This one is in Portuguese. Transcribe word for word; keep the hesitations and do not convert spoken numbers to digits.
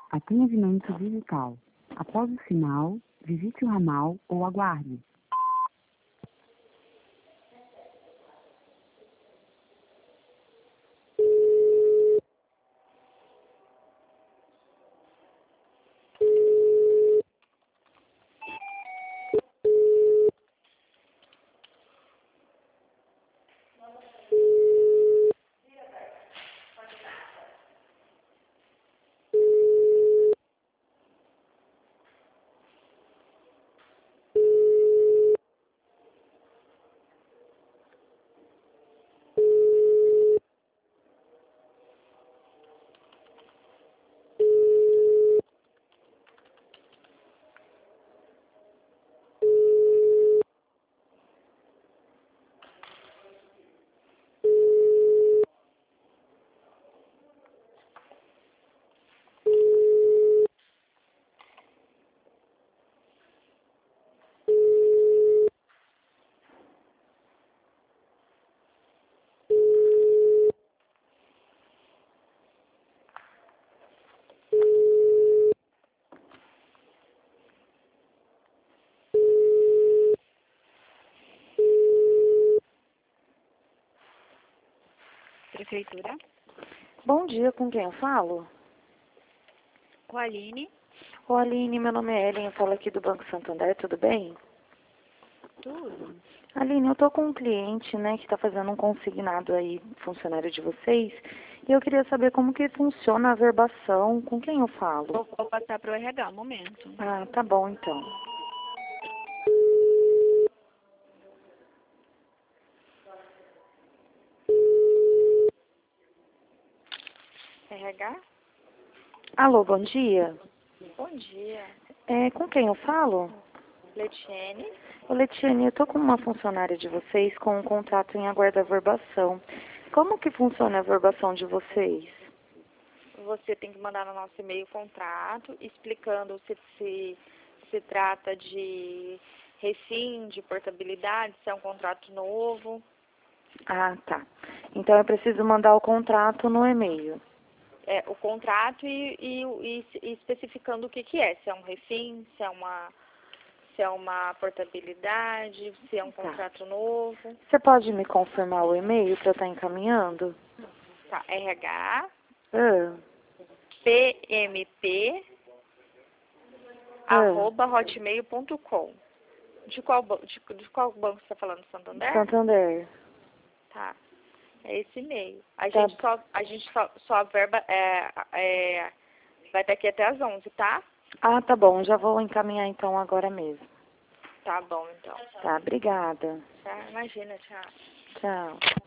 Atendimento digital. Após o sinal, visite o ramal ou aguarde. Prefeitura. Bom dia, com quem eu falo? Com a Aline. Ô Aline, meu nome é Ellen, eu falo aqui do Banco Santander, tudo bem? Tudo. Aline, eu tô com um cliente, né, que tá fazendo um consignado aí, funcionário de vocês, e eu queria saber como que funciona a verbação, com quem eu falo? Vou, vou passar para o R H, um momento. Ah, tá bom então. R H? Alô, bom dia. Bom dia. É, com quem eu falo? Letiene. Ô Letiane, eu tô com uma funcionária de vocês com um contrato em aguardo verbação. Como que funciona a verbação de vocês? Você tem que mandar no nosso e-mail o contrato, explicando se se, se trata de refim, de portabilidade, se é um contrato novo. Ah, tá. Então eu preciso mandar o contrato no e-mail. É, o contrato e, e, e, e especificando o que, que é, se é um refim, se é uma, se é uma portabilidade, se é um Tá. contrato novo. Você pode me confirmar o e-mail para eu estar encaminhando? Tá, R H, Ah, P M P, ah, arroba hotmail ponto com. De qual, ban- de, de qual banco você está falando, Santander? Santander. Tá, é esse e-mail. A Tá. gente só, a gente só, só a verba é, é, vai estar aqui até às onze, tá? Ah, tá bom. Já vou encaminhar então agora mesmo. Tá bom, então. Tá, obrigada. Tá, imagina, tchau. Tchau.